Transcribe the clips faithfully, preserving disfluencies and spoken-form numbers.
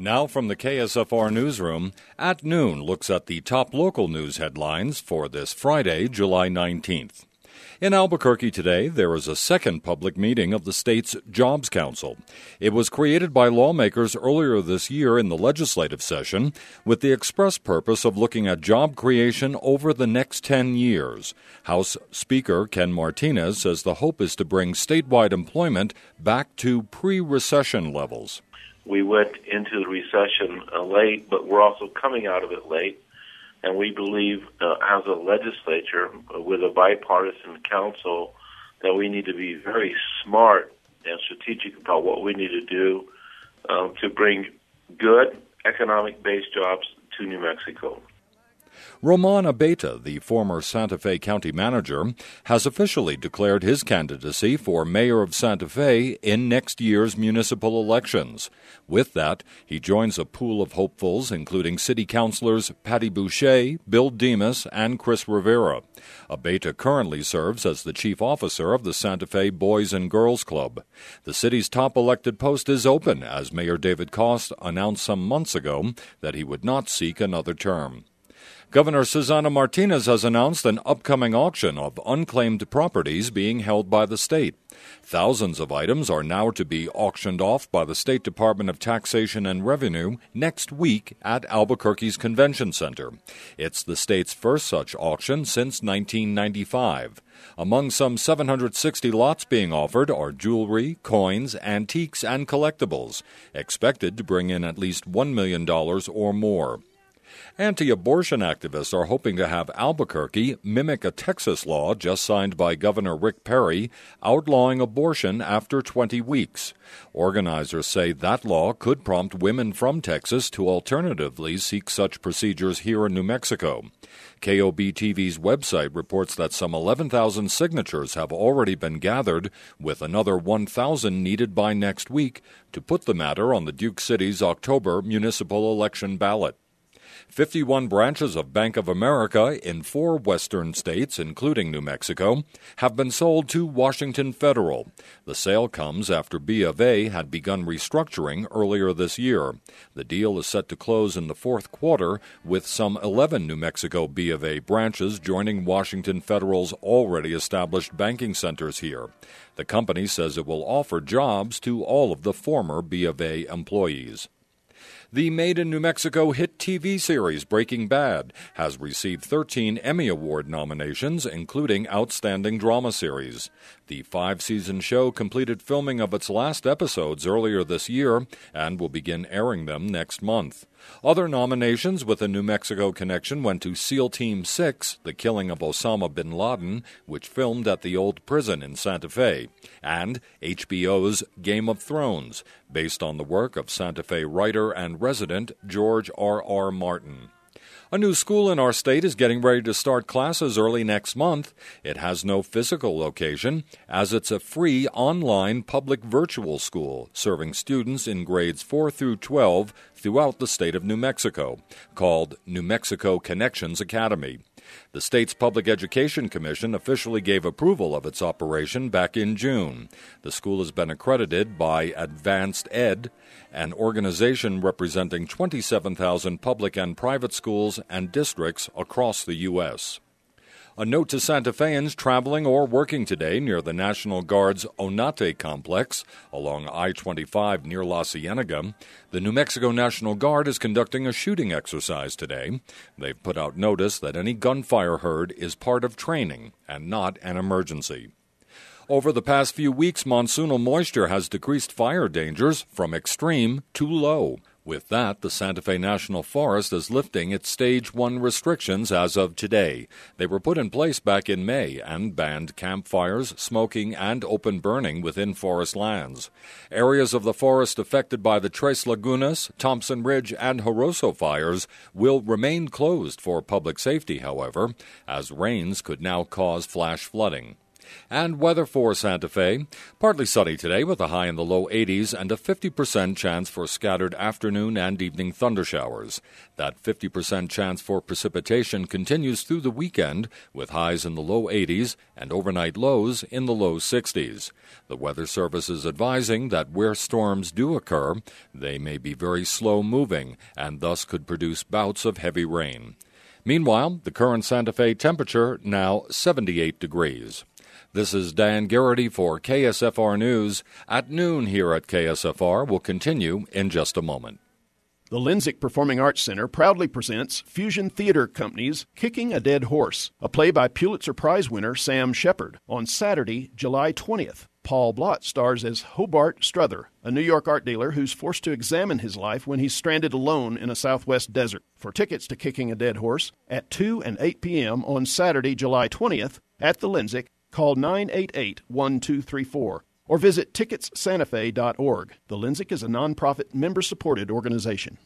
Now from the K S F R Newsroom, At Noon looks at the top local news headlines for this Friday, July nineteenth. In Albuquerque today, there is a second public meeting of the state's Jobs Council. It was created by lawmakers earlier this year in the legislative session with the express purpose of looking at job creation over the next ten years. House Speaker Ken Martinez says the hope is to bring statewide employment back to pre-recession levels. We went into the recession uh, late, but we're also coming out of it late. And we believe, uh, as a legislature, uh, with a bipartisan council, that we need to be very smart and strategic about what we need to do um, to bring good economic-based jobs to New Mexico. Roman Abeyta, the former Santa Fe County manager, has officially declared his candidacy for mayor of Santa Fe in next year's municipal elections. With that, he joins a pool of hopefuls, including city councilors Patty Boucher, Bill Demas, and Chris Rivera. Abeyta currently serves as the chief officer of the Santa Fe Boys and Girls Club. The city's top elected post is open, as Mayor David Cost announced some months ago that he would not seek another term. Governor Susana Martinez has announced an upcoming auction of unclaimed properties being held by the state. Thousands of items are now to be auctioned off by the State Department of Taxation and Revenue next week at Albuquerque's Convention Center. It's the state's first such auction since nineteen ninety-five. Among some seven hundred sixty lots being offered are jewelry, coins, antiques, and collectibles, expected to bring in at least one million dollars or more. Anti-abortion activists are hoping to have Albuquerque mimic a Texas law just signed by Governor Rick Perry outlawing abortion after twenty weeks. Organizers say that law could prompt women from Texas to alternatively seek such procedures here in New Mexico. K O B T V's website reports that some eleven thousand signatures have already been gathered, with another one thousand needed by next week to put the matter on the Duke City's October municipal election ballot. fifty-one branches of Bank of America in four western states, including New Mexico, have been sold to Washington Federal. The sale comes after B of A had begun restructuring earlier this year. The deal is set to close in the fourth quarter, with some eleven New Mexico B of A branches joining Washington Federal's already established banking centers here. The company says it will offer jobs to all of the former B of A employees. The Made in New Mexico hit T V series Breaking Bad has received thirteen Emmy Award nominations, including Outstanding Drama Series. The five-season show completed filming of its last episodes earlier this year and will begin airing them next month. Other nominations with a New Mexico connection went to SEAL Team six, The Killing of Osama bin Laden, which filmed at the old prison in Santa Fe, and H B O's Game of Thrones, based on the work of Santa Fe writer and resident George R R. Martin. A new school in our state is getting ready to start classes early next month. It has no physical location, as it's a free online public virtual school serving students in grades four through twelve throughout the state of New Mexico, called New Mexico Connections Academy. The state's Public Education Commission officially gave approval of its operation back in June. The school has been accredited by Advanced Ed, an organization representing twenty-seven thousand public and private schools and districts across the U S A note to Santa Feans traveling or working today near the National Guard's Onate complex along I twenty-five near La Cienega. The New Mexico National Guard is conducting a shooting exercise today. They've put out notice that any gunfire heard is part of training and not an emergency. Over the past few weeks, monsoonal moisture has decreased fire dangers from extreme to low. With that, the Santa Fe National Forest is lifting its Stage one restrictions as of today. They were put in place back in May and banned campfires, smoking, and open burning within forest lands. Areas of the forest affected by the Tres Lagunas, Thompson Ridge, and Jaroso fires will remain closed for public safety, however, as rains could now cause flash flooding. And weather for Santa Fe. Partly sunny today with a high in the low eighties and a fifty percent chance for scattered afternoon and evening thundershowers. That fifty percent chance for precipitation continues through the weekend with highs in the low eighties and overnight lows in the low sixties. The Weather Service is advising that where storms do occur, they may be very slow moving and thus could produce bouts of heavy rain. Meanwhile, the current Santa Fe temperature now seventy-eight degrees. This is Dan Garrity for K S F R News. At noon here at K S F R will continue in just a moment. The Linzick Performing Arts Center proudly presents Fusion Theater Company's Kicking a Dead Horse, a play by Pulitzer Prize winner Sam Shepard, on Saturday, July twentieth. Paul Blott stars as Hobart Struther, a New York art dealer who's forced to examine his life when he's stranded alone in a southwest desert. For tickets to Kicking a Dead Horse, at two and eight p.m. on Saturday, July twentieth, at the Linzick, call nine eight eight, one two three four or visit tickets santa fe dot org. The Linzick is a nonprofit, member-supported organization.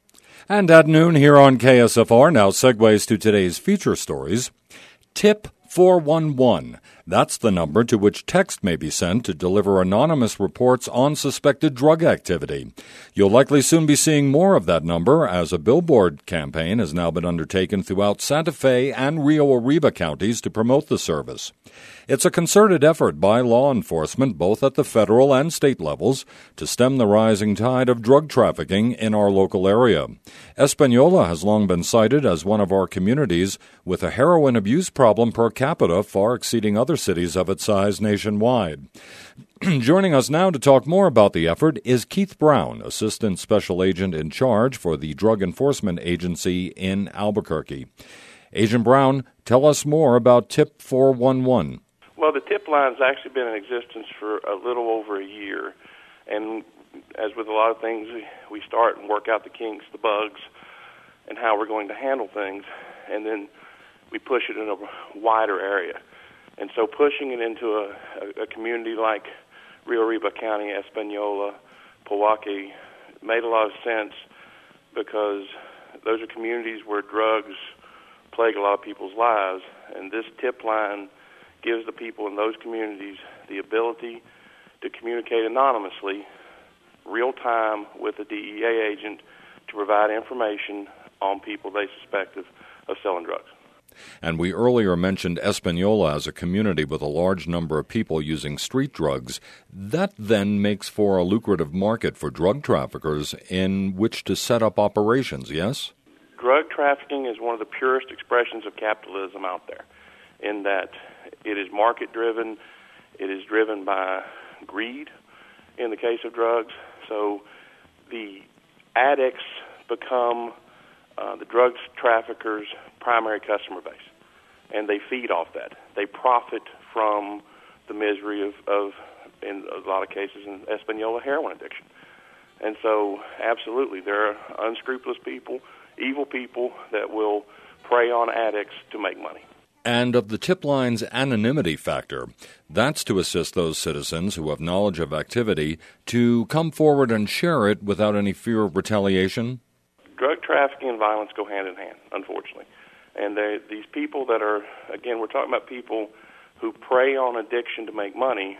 And at noon here on K S F R, now segues to today's feature stories. Tip four one one. That's the number to which text may be sent to deliver anonymous reports on suspected drug activity. You'll likely soon be seeing more of that number as a billboard campaign has now been undertaken throughout Santa Fe and Rio Arriba counties to promote the service. It's a concerted effort by law enforcement, both at the federal and state levels, to stem the rising tide of drug trafficking in our local area. Espanola has long been cited as one of our communities with a heroin abuse problem per capita far exceeding other cities of its size nationwide. Joining us now to talk more about the effort is Keith Brown, Assistant Special Agent in charge for the Drug Enforcement Agency in Albuquerque. Agent Brown, tell us more about Tip four one one. Well, the tip line's actually been in existence for a little over a year, and as with a lot of things, we start and work out the kinks, the bugs, and how we're going to handle things, and then we push it in a wider area. And so pushing it into a, a, a community like Rio Arriba County, Espanola, Pewaukee made a lot of sense because those are communities where drugs plague a lot of people's lives, and this tip line gives the people in those communities the ability to communicate anonymously, real time, with a D E A agent to provide information on people they suspect of, of selling drugs. And we earlier mentioned Espanola as a community with a large number of people using street drugs. That then makes for a lucrative market for drug traffickers in which to set up operations, yes? Drug trafficking is one of the purest expressions of capitalism out there, in that it is market-driven, it is driven by greed in the case of drugs. So the addicts become uh, the drug traffickers' primary customer base, and they feed off that. They profit from the misery of, of in a lot of cases, in Espanola, heroin addiction. And so, absolutely, there are unscrupulous people, evil people that will prey on addicts to make money. And of the tip line's anonymity factor, that's to assist those citizens who have knowledge of activity to come forward and share it without any fear of retaliation? Drug trafficking and violence go hand in hand, unfortunately. And these people that are, again, we're talking about people who prey on addiction to make money.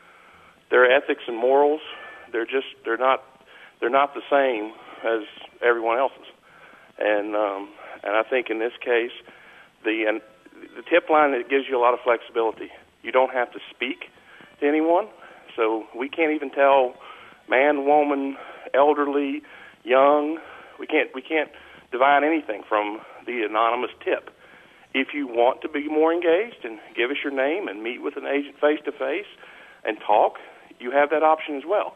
Their ethics and morals, they're just, they're not, they're not the same as everyone else's. And um, and I think in this case, the and the tip line, it gives you a lot of flexibility. You don't have to speak to anyone, so we can't even tell man, woman, elderly, young. We can't we can't divine anything from the anonymous tip. If you want to be more engaged and give us your name and meet with an agent face to face and talk, you have that option as well.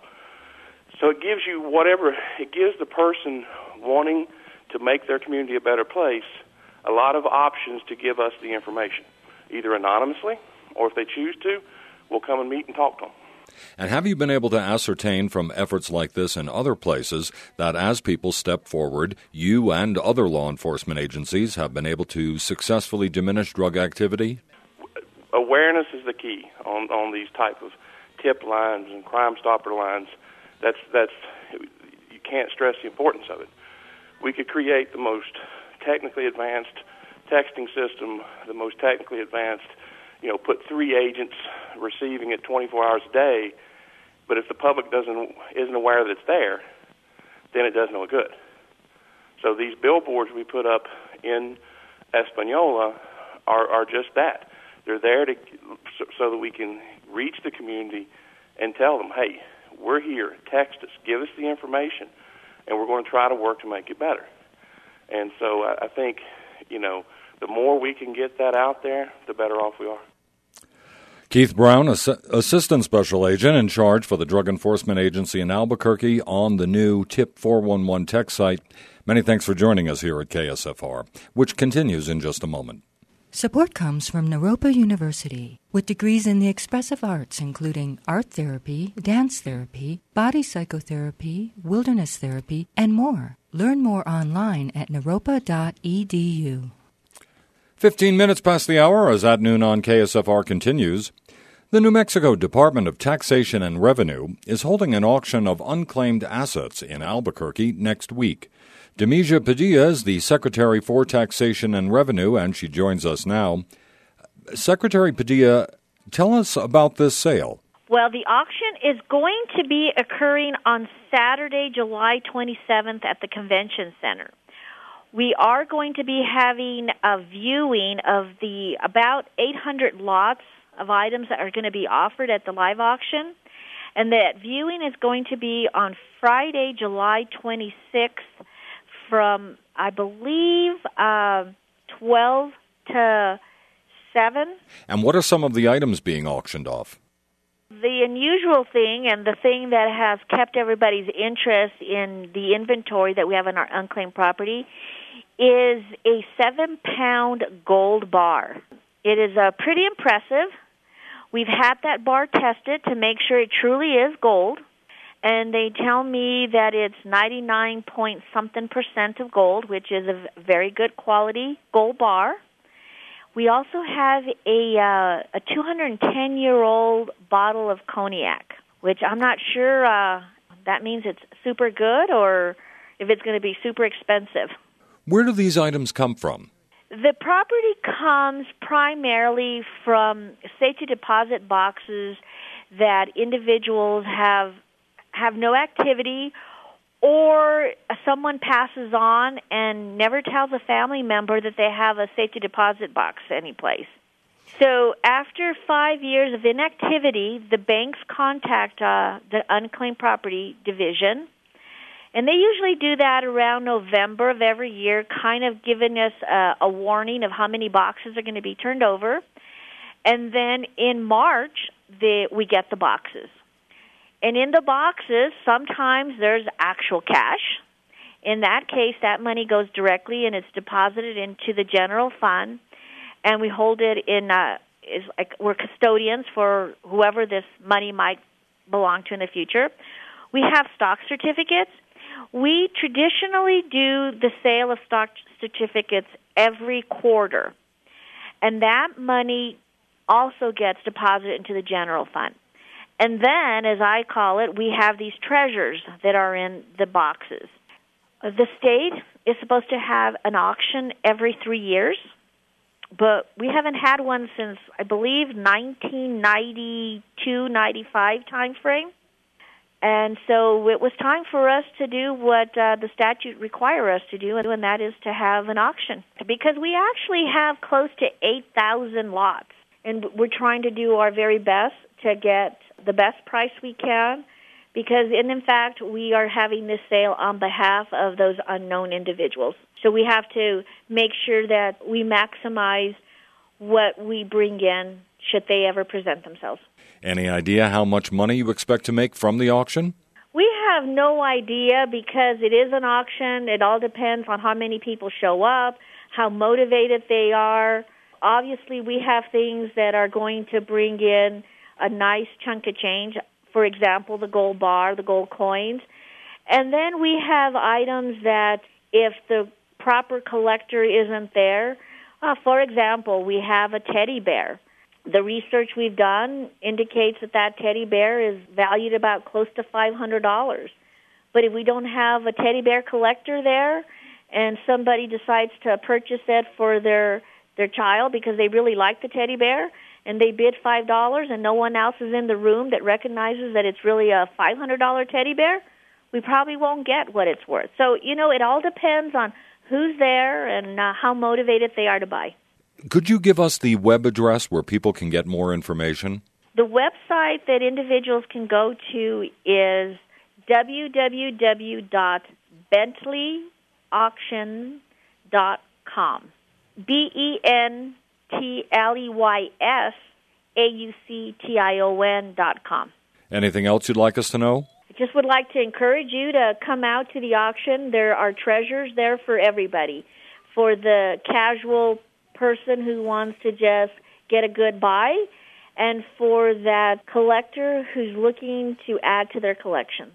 So it gives you whatever it gives the person wanting to make their community a better place a lot of options to give us the information, either anonymously or if they choose to, we'll come and meet and talk to them. And have you been able to ascertain from efforts like this in other places that as people step forward, you and other law enforcement agencies have been able to successfully diminish drug activity? Awareness is the key on, on these type of tip lines and Crime Stopper lines. That's that's you can't stress the importance of it. We could create the most technically advanced texting system, the most technically advanced you know, put three agents receiving it twenty-four hours a day, but if the public doesn't isn't aware that it's there, then it does no good. So these billboards we put up in Espanola are, are just that. They're there to so, so that we can reach the community and tell them, hey, we're here, text us, give us the information, and we're going to try to work to make it better. And so I, I think, you know, the more we can get that out there, the better off we are. Keith Brown, Ass- Assistant Special Agent in charge for the Drug Enforcement Agency in Albuquerque on the new Tip four one one tech site. Many thanks for joining us here at K S F R, which continues in just a moment. Support comes from Naropa University, with degrees in the expressive arts including art therapy, dance therapy, body psychotherapy, wilderness therapy, and more. Learn more online at naropa dot e d u. Fifteen minutes past the hour as At Noon on K S F R continues. The New Mexico Department of Taxation and Revenue is holding an auction of unclaimed assets in Albuquerque next week. Demesia Padilla is the Secretary for Taxation and Revenue, and she joins us now. Secretary Padilla, tell us about this sale. Well, the auction is going to be occurring on Saturday, July twenty-seventh at the Convention Center. We are going to be having a viewing of the about eight hundred lots of items that are going to be offered at the live auction, and that viewing is going to be on Friday, July twenty-sixth from, I believe, uh, twelve to seven. And what are some of the items being auctioned off? The unusual thing, and the thing that has kept everybody's interest in the inventory that we have in our unclaimed property, is a seven-pound gold bar. It is uh, pretty impressive. We've had that bar tested to make sure it truly is gold, and they tell me that it's ninety-nine point something percent of gold, which is a very good quality gold bar. We also have a uh, a two hundred ten year old bottle of cognac, which I'm not sure uh, that means it's super good or if it's going to be super expensive. Where do these items come from? The property comes primarily from safety deposit boxes that individuals have have no activity, or someone passes on and never tells a family member that they have a safety deposit box anyplace. So after five years of inactivity, the banks contact uh, the Unclaimed Property Division, and they usually do that around November of every year, kind of giving us a, a warning of how many boxes are going to be turned over. And then in March, the, we get the boxes. And in the boxes, sometimes there's actual cash. In that case, that money goes directly and it's deposited into the general fund, and we hold it in, uh, is like we're custodians for whoever this money might belong to in the future. We have stock certificates. We traditionally do the sale of stock certificates every quarter, and that money also gets deposited into the general fund. And then, as I call it, we have these treasures that are in the boxes. The state is supposed to have an auction every three years, but we haven't had one since, I believe, nineteen ninety-two ninety-five time frame. And so it was time for us to do what uh, the statute requires us to do, and that is to have an auction. Because we actually have close to eight thousand lots, and we're trying to do our very best to get the best price we can, because, and in fact, we are having this sale on behalf of those unknown individuals. So we have to make sure that we maximize what we bring in should they ever present themselves. Any idea how much money you expect to make from the auction? We have no idea because it is an auction. It all depends on how many people show up, how motivated they are. Obviously, we have things that are going to bring in a nice chunk of change. For example, the gold bar, the gold coins. And then we have items that if the proper collector isn't there, uh, for example, we have a teddy bear. The research we've done indicates that that teddy bear is valued about close to five hundred dollars. But if we don't have a teddy bear collector there and somebody decides to purchase it for their, their child because they really like the teddy bear, and they bid five dollars and no one else is in the room that recognizes that it's really a five hundred dollars teddy bear, we probably won't get what it's worth. So, you know, it all depends on who's there and uh, how motivated they are to buy. Could you give us the web address where people can get more information? The website that individuals can go to is w w w dot bentley auction dot com. B E N T L E Y S A U C T I O N dot com. Anything else you'd like us to know? I just would like to encourage you to come out to the auction. There are treasures there for everybody. For the casual person who wants to just get a good buy, and for that collector who's looking to add to their collection.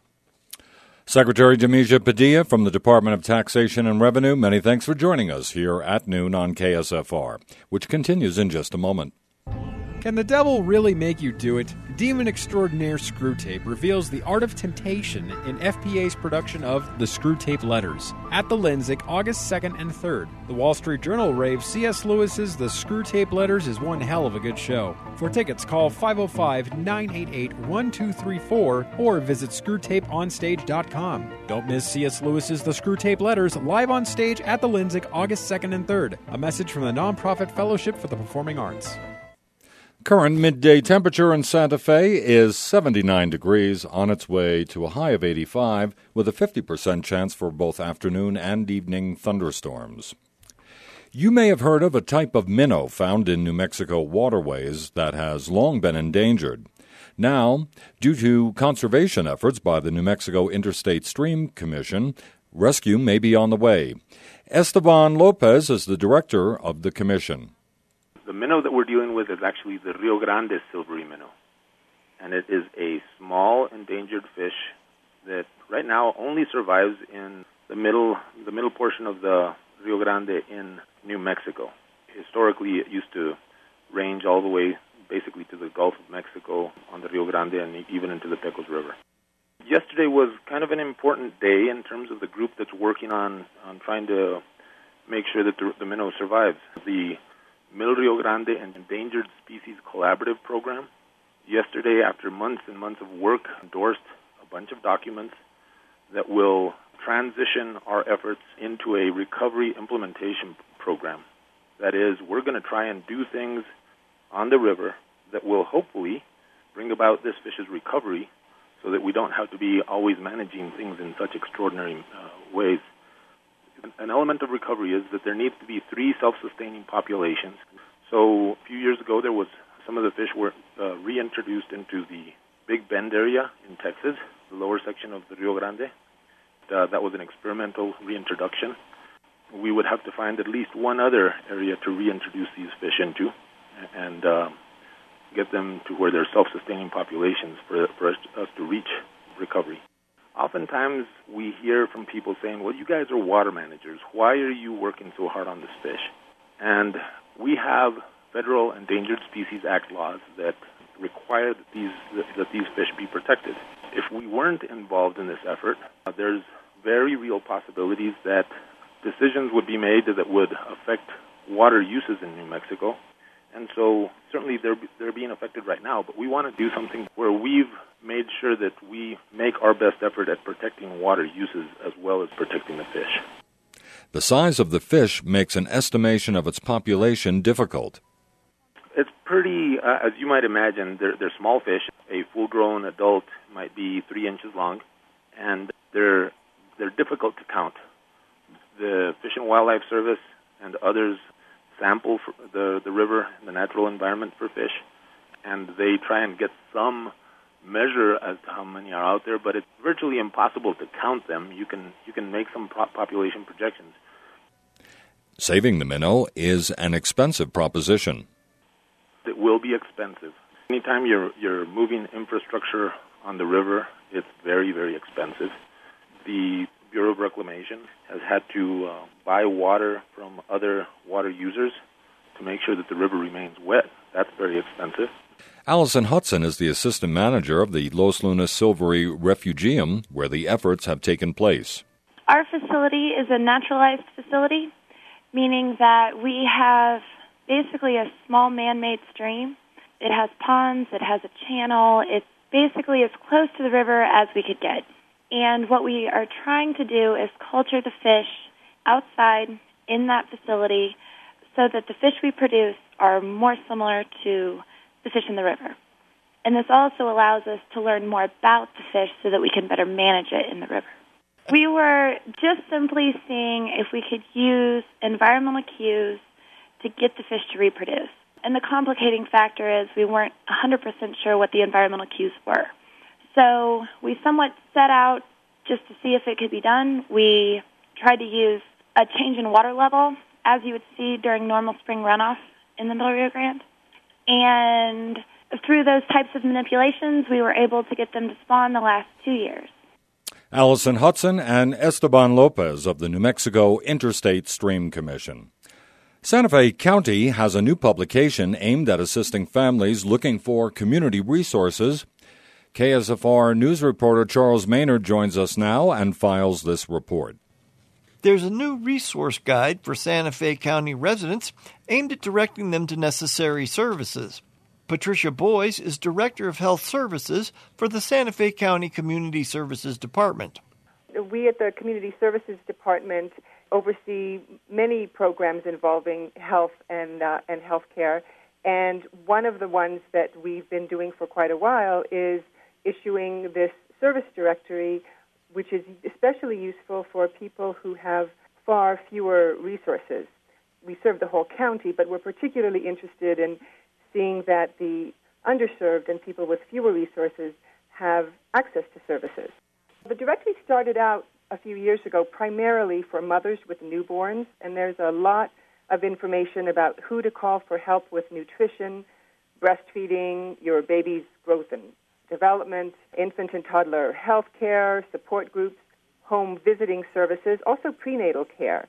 Secretary Demesia Padilla from the Department of Taxation and Revenue, many thanks for joining us here at noon on K S F R, which continues in just a moment. Can the devil really make you do it? Demon Extraordinaire Screwtape reveals the art of temptation in F P A's production of The Screwtape Letters at the Linzic, August second and third. The Wall Street Journal raves C S. Lewis's The Screwtape Letters is one hell of a good show. For tickets, call five oh five, nine eight eight, one two three four or visit screwtape on stage dot com. Don't miss C S. Lewis's The Screwtape Letters live on stage at the Linzic, August second and third. A message from the Nonprofit Fellowship for the Performing Arts. Current midday temperature in Santa Fe is seventy-nine degrees, on its way to a high of eighty-five, with a fifty percent chance for both afternoon and evening thunderstorms. You may have heard of a type of minnow found in New Mexico waterways that has long been endangered. Now, due to conservation efforts by the New Mexico Interstate Stream Commission, rescue may be on the way. Esteban Lopez is the director of the commission. The minnow that we're dealing with is actually the Rio Grande silvery minnow, and it is a small endangered fish that right now only survives in the middle the middle portion of the Rio Grande in New Mexico. Historically, it used to range all the way basically to the Gulf of Mexico on the Rio Grande and even into the Pecos River. Yesterday was kind of an important day in terms of the group that's working on, on trying to make sure that the, the minnow survives. The Middle Rio Grande and Endangered Species Collaborative Program, yesterday, after months and months of work, endorsed a bunch of documents that will transition our efforts into a recovery implementation program. That is, we're going to try and do things on the river that will hopefully bring about this fish's recovery so that we don't have to be always managing things in such extraordinary uh, ways. An element of recovery is that there needs to be three self-sustaining populations. So a few years ago, there was some of the fish were uh, reintroduced into the Big Bend area in Texas, the lower section of the Rio Grande. Uh, that was an experimental reintroduction. We would have to find at least one other area to reintroduce these fish into and uh, get them to where they're self-sustaining populations for, for us, us to reach recovery. Oftentimes, we hear from people saying, well, you guys are water managers. Why are you working so hard on this fish? And we have Federal Endangered Species Act laws that require that these, that these fish be protected. If we weren't involved in this effort, uh, there's very real possibilities that decisions would be made that would affect water uses in New Mexico. And so certainly they're, they're being affected right now, but we want to do something where we've made sure that we make our best effort at protecting water uses as well as protecting the fish. The size of the fish makes an estimation of its population difficult. It's pretty, uh, as you might imagine, they're, they're small fish. A full-grown adult might be three inches long, and they're, they're difficult to count. The Fish and Wildlife Service and others sample for the, the river and the natural environment for fish, and they try and get some measure as to how many are out there, but it's virtually impossible to count them. You can you can make some pro- population projections. Saving the minnow is an expensive proposition. It will be expensive. Anytime you're you're moving infrastructure on the river, it's very, very expensive. The Bureau of Reclamation has had to uh, buy water from other water users to make sure that the river remains wet. That's very expensive. Allison Hudson is the assistant manager of the Los Lunas Silvery Refugium, where the efforts have taken place. Our facility is a naturalized facility, meaning that we have basically a small man-made stream. It has ponds, it has a channel, it's basically as close to the river as we could get. And what we are trying to do is culture the fish outside in that facility so that the fish we produce are more similar to the fish in the river. And this also allows us to learn more about the fish so that we can better manage it in the river. We were just simply seeing if we could use environmental cues to get the fish to reproduce. And the complicating factor is we weren't one hundred percent sure what the environmental cues were. So we somewhat set out just to see if it could be done. We tried to use a change in water level, as you would see during normal spring runoff in the Middle Rio Grande. And through those types of manipulations, we were able to get them to spawn the last two years. Allison Hudson and Esteban Lopez of the New Mexico Interstate Stream Commission. Santa Fe County has a new publication aimed at assisting families looking for community resources. K S F R news reporter Charles Maynard joins us now and files this report. There's a new resource guide for Santa Fe County residents aimed at directing them to necessary services. Patricia Boyes is Director of Health Services for the Santa Fe County Community Services Department. We at the Community Services Department oversee many programs involving health and uh, and healthcare, and one of the ones that we've been doing for quite a while is issuing this service directory, which is especially useful for people who have far fewer resources. We serve the whole county, but we're particularly interested in seeing that the underserved and people with fewer resources have access to services. The directory started out a few years ago primarily for mothers with newborns, and there's a lot of information about who to call for help with nutrition, breastfeeding, your baby's growth and development, infant and toddler health care, support groups, home visiting services, also prenatal care,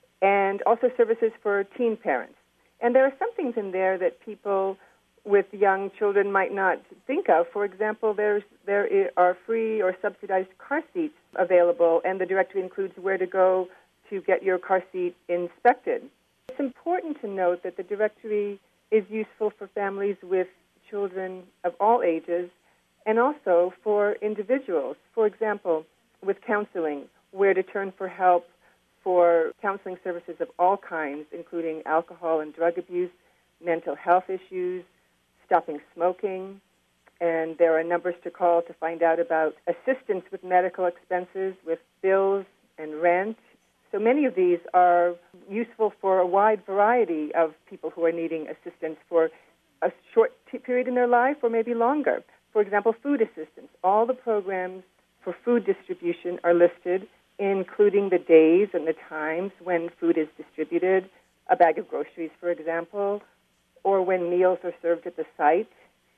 and also services for teen parents. And there are some things in there that people with young children might not think of. For example, there's there are free or subsidized car seats available, and the directory includes where to go to get your car seat inspected. It's important to note that the directory is useful for families with children of all ages and also for individuals. For example, with counseling, where to turn for help for counseling services of all kinds, including alcohol and drug abuse, mental health issues, stopping smoking, and there are numbers to call to find out about assistance with medical expenses, with bills and rent. So many of these are useful for a wide variety of people who are needing assistance for a short t- period in their life or maybe longer. For example, food assistance. All the programs for food distribution are listed, including the days and the times when food is distributed, a bag of groceries, for example, or when meals are served at the site,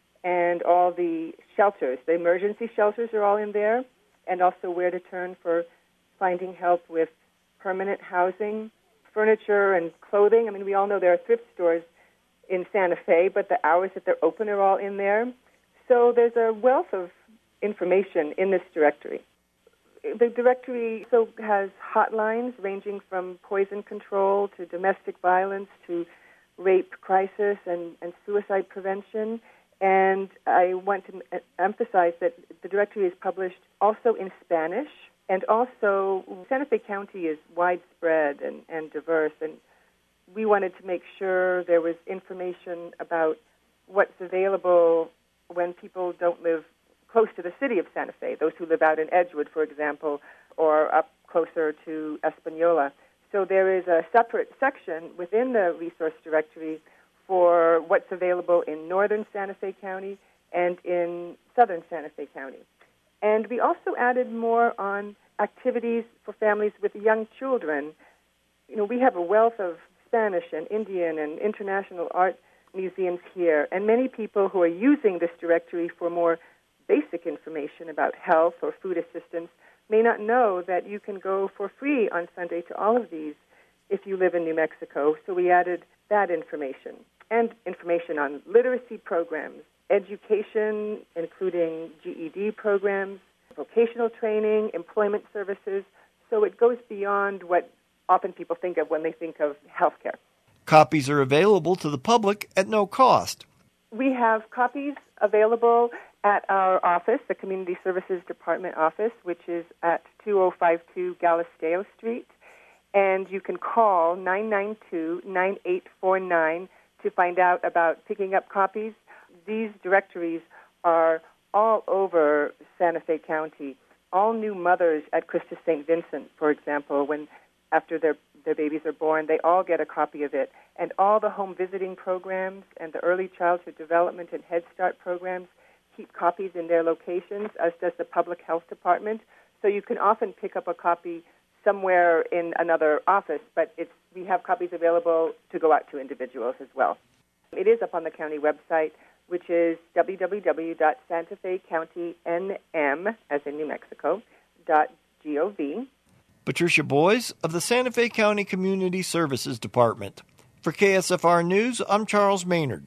and all the shelters. The emergency shelters are all in there, and also where to turn for finding help with permanent housing, furniture, and clothing. I mean, we all know there are thrift stores in Santa Fe, but the hours that they're open are all in there. So there's a wealth of information in this directory. The directory also has hotlines ranging from poison control to domestic violence to rape crisis and, and suicide prevention. And I want to emphasize that the directory is published also in Spanish, and also Santa Fe County is widespread and, and diverse, and we wanted to make sure there was information about what's available when people don't live close to the city of Santa Fe, those who live out in Edgewood, for example, or up closer to Espanola. So there is a separate section within the resource directory for what's available in northern Santa Fe County and in southern Santa Fe County. And we also added more on activities for families with young children. You know, we have a wealth of Spanish and Indian and international art museums here, and many people who are using this directory for more basic information about health or food assistance may not know that you can go for free on Sunday to all of these if you live in New Mexico. So we added that information and information on literacy programs, education, including G E D programs, vocational training, employment services. So it goes beyond what often people think of when they think of healthcare. Copies are available to the public at no cost. We have copies available at our office, the Community Services Department office, which is at two oh five two Galisteo Street. And you can call nine nine two, nine eight four nine to find out about picking up copies. These directories are all over Santa Fe County. All new mothers at Christus Saint Vincent, for example, when after their, their babies are born, they all get a copy of it. And all the home visiting programs and the early childhood development and Head Start programs keep copies in their locations, as does the Public Health Department. So you can often pick up a copy somewhere in another office, but it's, we have copies available to go out to individuals as well. It is up on the county website, which is w w w dot santa fe county n m, as in New Mexico, dot gov. Patricia Boyes of the Santa Fe County Community Services Department. For K S F R News, I'm Charles Maynard.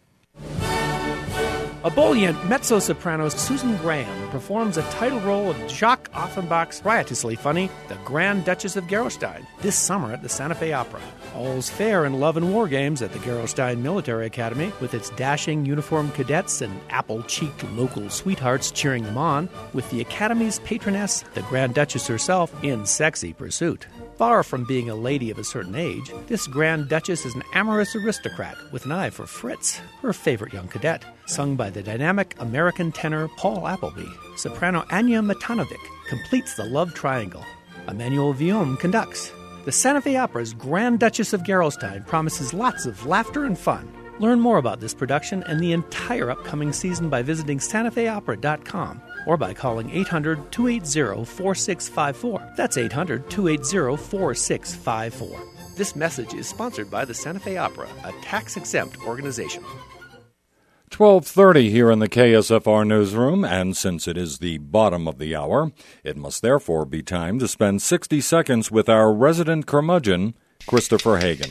Ebullient mezzo-soprano Susan Graham performs a title role of Jacques Offenbach's riotously funny The Grand Duchess of Gerolstein this summer at the Santa Fe Opera. All's fair in love and war games at the Gerolstein Military Academy, with its dashing uniformed cadets and apple-cheeked local sweethearts cheering them on, with the Academy's patroness, the Grand Duchess herself, in sexy pursuit. Far from being a lady of a certain age, this Grand Duchess is an amorous aristocrat with an eye for Fritz, her favorite young cadet, sung by the dynamic American tenor Paul Appleby. Soprano Anya Matanovic completes the love triangle. Emmanuel Viaume conducts. The Santa Fe Opera's Grand Duchess of Gerolstein promises lots of laughter and fun. Learn more about this production and the entire upcoming season by visiting santa fe opera dot com or by calling eight hundred, two eight zero, four six five four. That's eight hundred, two eight zero, four six five four. This message is sponsored by the Santa Fe Opera, a tax-exempt organization. twelve thirty here in the K S F R newsroom, and since it is the bottom of the hour, it must therefore be time to spend sixty seconds with our resident curmudgeon, Christopher Hagan.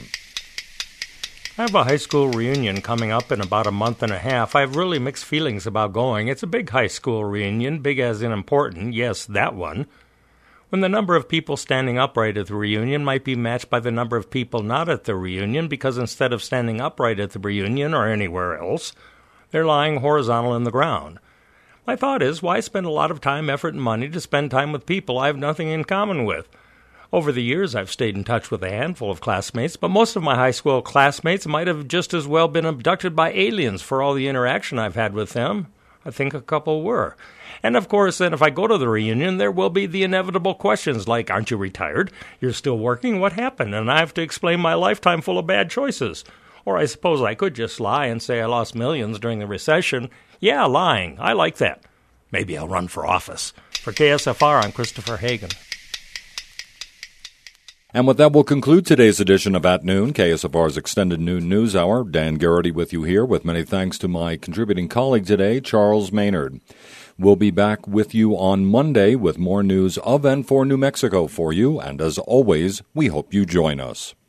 I have a high school reunion coming up in about a month and a half. I have really mixed feelings about going. It's a big high school reunion, big as in important, yes, that one. When the number of people standing upright at the reunion might be matched by the number of people not at the reunion, because instead of standing upright at the reunion or anywhere else, they're lying horizontal in the ground. My thought is, why spend a lot of time, effort, and money to spend time with people I have nothing in common with? Over the years, I've stayed in touch with a handful of classmates, but most of my high school classmates might have just as well been abducted by aliens for all the interaction I've had with them. I think a couple were. And of course, then if I go to the reunion, there will be the inevitable questions like, aren't you retired? You're still working? What happened? And I have to explain my lifetime full of bad choices. Or I suppose I could just lie and say I lost millions during the recession. Yeah, lying. I like that. Maybe I'll run for office. For K S F R, I'm Christopher Hagan. And with that, we'll conclude today's edition of At Noon, K S F R's Extended Noon News Hour. Dan Garrity with you here, with many thanks to my contributing colleague today, Charles Maynard. We'll be back with you on Monday with more news of and for New Mexico for you, and as always, we hope you join us.